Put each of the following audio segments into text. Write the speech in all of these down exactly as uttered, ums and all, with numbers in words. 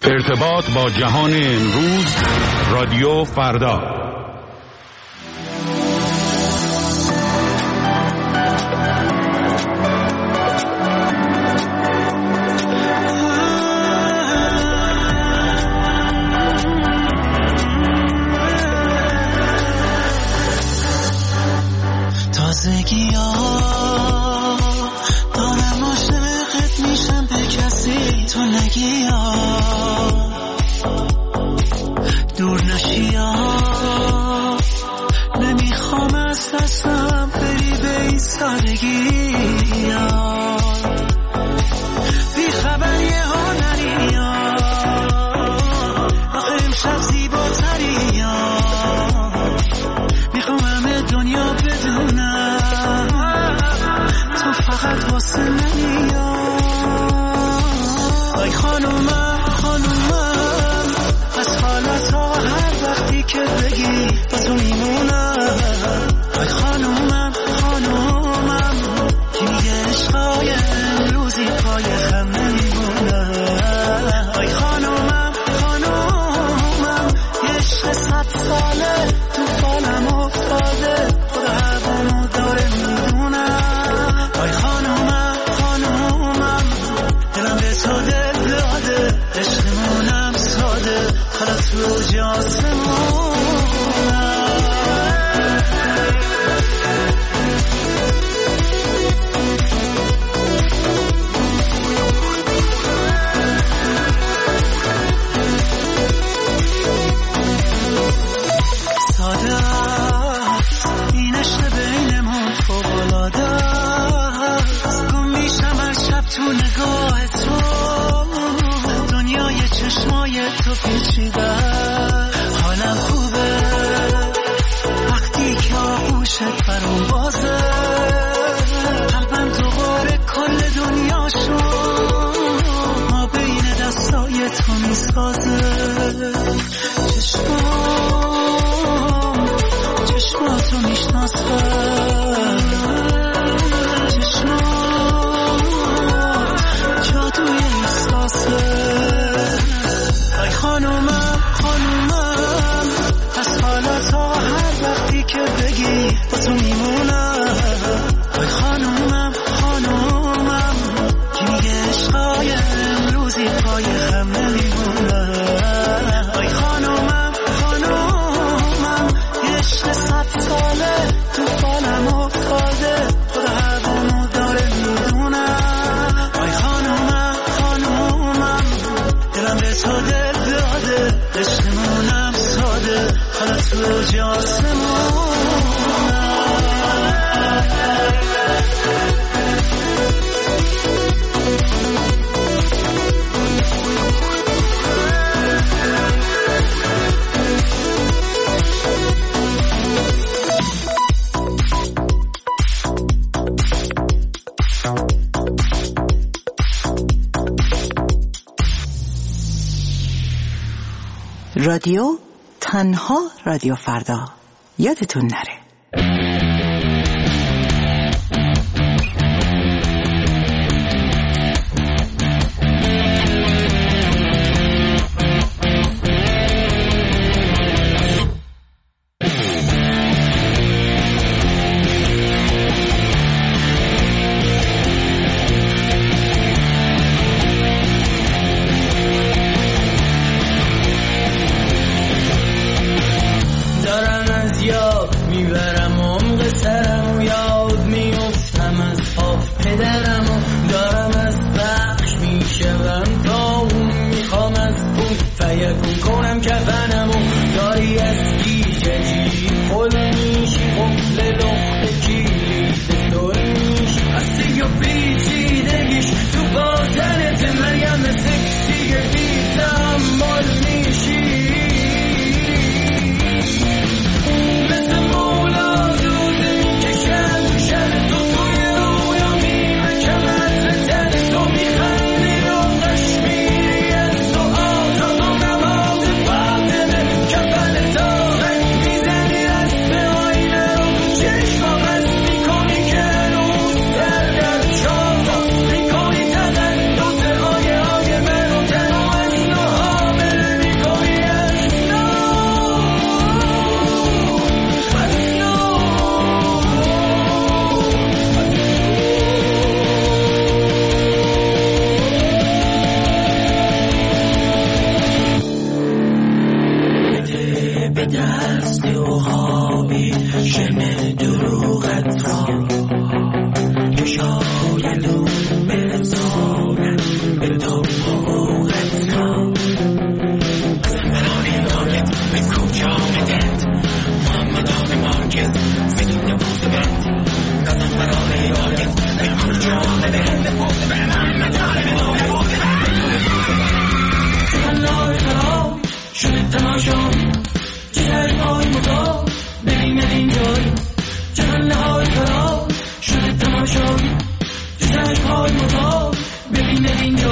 ارتباط با جهان امروز، رادیو فردا. تازگی ها دارم عاشقت میشم به کسی تو نگی ها دور نشی ها نمیخوام از دستم بری به این سادگی ها بی خبری ها نری ها آخه امشب زیباتری ها میخوام همه دنیا بدونم تو فقط واسه منی ها ای خانومم خانومم از حالت ها هر وقتی که بگی با تو میمونم ای خانومم خانومم کی میگه عشقای امروزی پای خم نمیمونم ای خانومم خانومم یه عشق صد ساله تو فالم افتاده خدا هوامو داره میدونم ای خانومم خانومم دلم به تو دل داده عشقمونم ساده خلاص رو جاسمونم ساده این عشق بینمون فوق‌العاده است گم میشم هر شب تو نگاه تو دنیای چشمای تو پیچیده حالم خوبه وقتی که آغوشت برام بازه قلبم دوباره کل دنیا شد ما بین دستای تو میسازه چشمام چشماتو میشناسم چشمات جادوی احساسه ای خانومم خانومم از حالت ها هر وقتی که بگی با تو میمونم ای خانومم خانومم کی میگه عشقای امروزی پای خم نمیمونم ای خانومم خانومم یه عشق صد ساله تو فالم افتاده خدا هوامو داره میدونم ای خانومم خانومم دلم به تو دل داده عشقمونم ساده خلاص رو جاسمونم رادیو تنها رادیو فردا، یادتون نره. دارم از یاد میبرم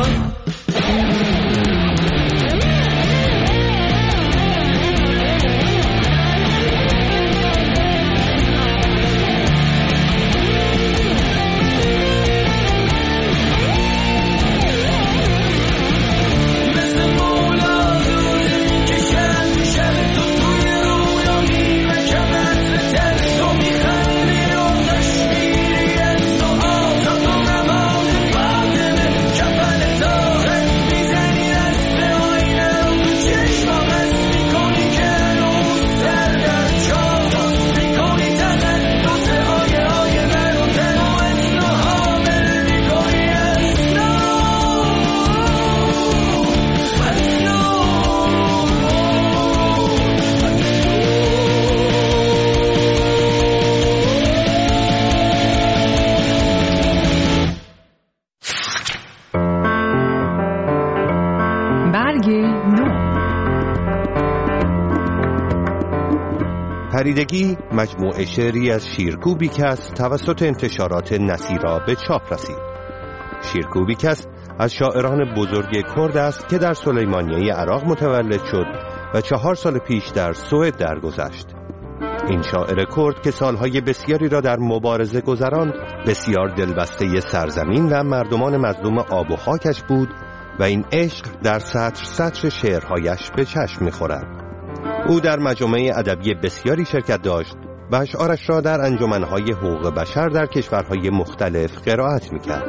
پریدگی مجموعه شعری از شیرکوبیکس توسط انتشارات نصیرا به چاپ رسید. شیرکوبیکس از شاعران بزرگ کرد است که در سلیمانیه عراق متولد شد و چهار سال پیش در سوئد درگذشت. این شاعر کرد که سالهای بسیاری را در مبارزه گذراند، بسیار دلبسته سرزمین و مردمان مظلوم آب و خاکش بود و این عشق در سطر سطر شعرهایش به چشم می‌خورد. او در مجامع ادبی بسیاری شرکت داشت و اشعارش را در انجمنهای حقوق بشر در کشورهای مختلف قرائت می‌کرد.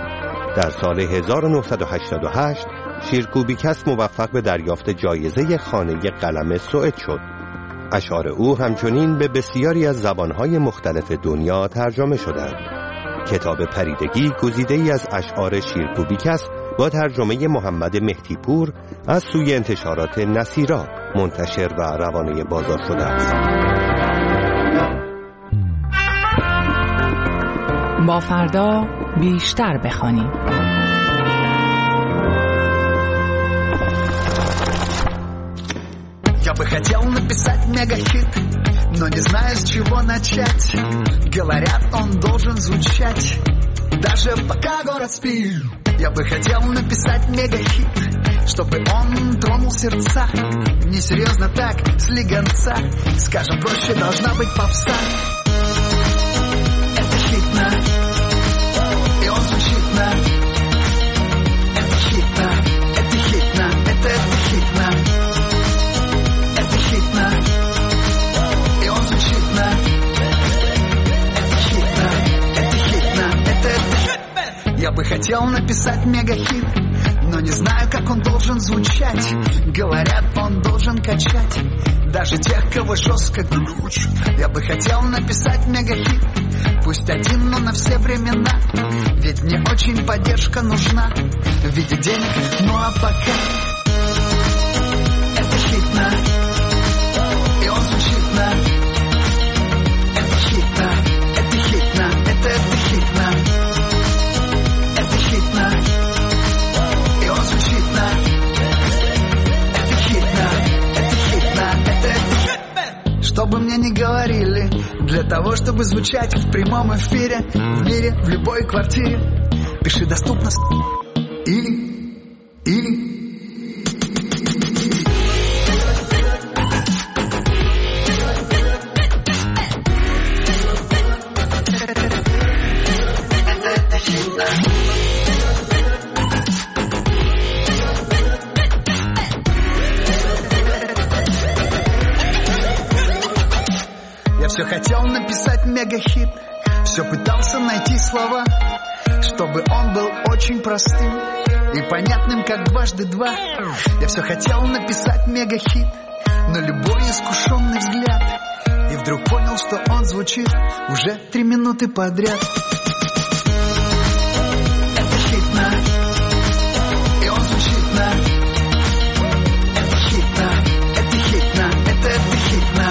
در سال هزار و نهصد و هشتاد و هشت شیرکوبیکس موفق به دریافت جایزه خانه قلم سوئد شد. اشعار او همچنین به بسیاری از زبانهای مختلف دنیا ترجمه شدند. کتاب پریدگی گزیده‌ای از اشعار شیرکوبیکس با ترجمه محمد مهدی‌پور از سوی انتشارات نصیرا منتشر و روانه بازار شده است. با فردا بیشتر بخوانیم. Я бы хотел написать мегахит, но не знаю, с чего начать. Говорят, он должен звучать, даже пока город спит. Я бы хотел написать мегахит, чтобы он тронул сердца. Несерьезно так, слегонца, скажем проще, должна быть попса. Это хитно, и он звучит на. Это хитно, это хитно, это, это хитно. Это хитно, и он звучит на. Это хитно, это хитно, это, это. Я бы хотел написать мегахит, но не знаю, как он должен звучать. Говорят, он должен качать даже тех, кого жестко глючит. Я бы хотел написать мегахит, пусть один, но на все времена. Ведь мне очень поддержка нужна в виде денег, ну а пока. Это хитно, и он звучит на. Это хитно, это хитно, это, это хитно. Это хитно, и он звучит на. Это хитно, это хитно, это, это. Чтобы мне не говорили, для того, чтобы звучать в прямом эфире, в мире, в любой квартире, пиши доступно или, или. Все хотел написать мегахит, все пытался найти слова, чтобы он был очень простым и понятным, как дважды два. Я все хотел написать мегахит, но любой искушенный взгляд, и вдруг понял, что он звучит уже три минуты подряд. Это хитно, и он звучит на. Это хитно, это хитно, это, это хитно.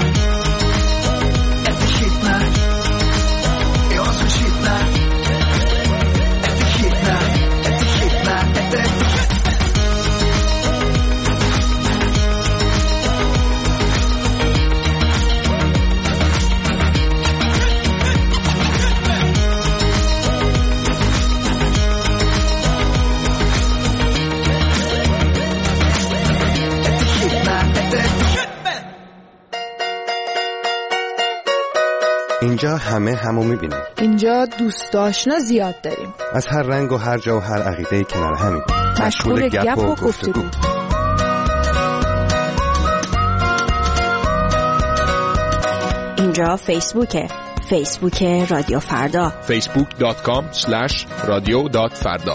اینجا همه همو میبینیم. اینجا دوست آشنا زیاد داریم. از هر رنگ و هر جا و هر عقیده‌ای کنار همین. مشغول گپ و گفتگو. اینجا فیسبوکه. فیسبوک رادیو فردا. فیسبوک دات کام اسلش رادیو دات فردا.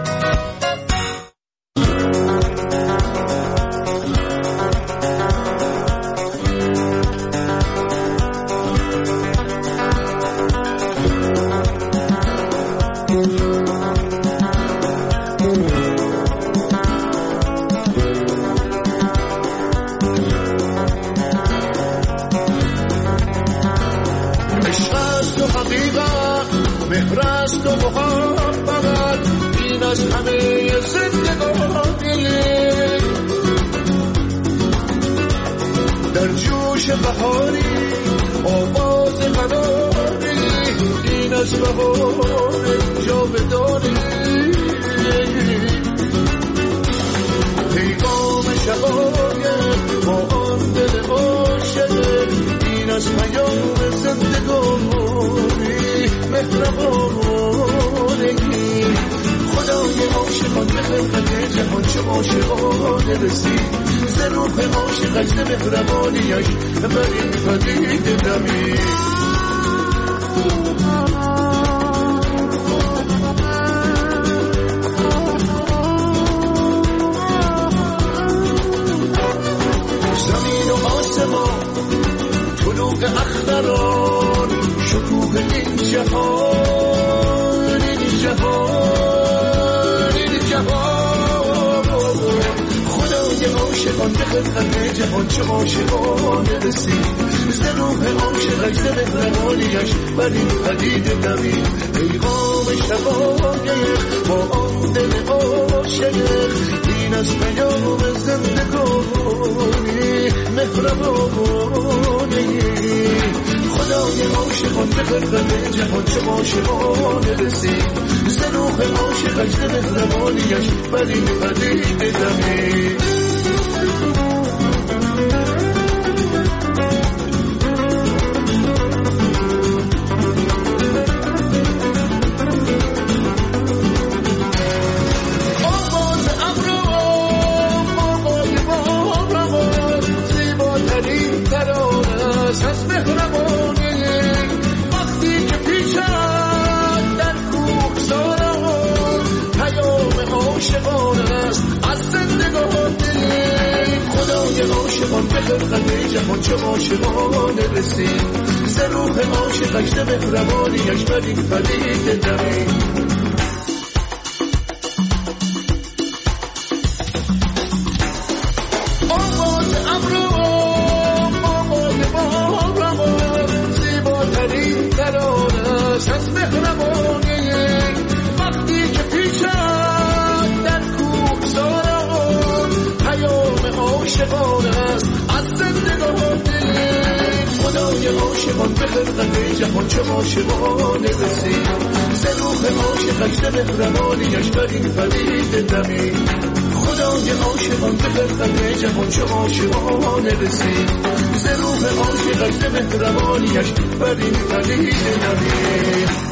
خدای عاشقان به خلقت جهان چه عاشقانه رسید ز روح عاشقش ز مهربانیش بر این پدید نوید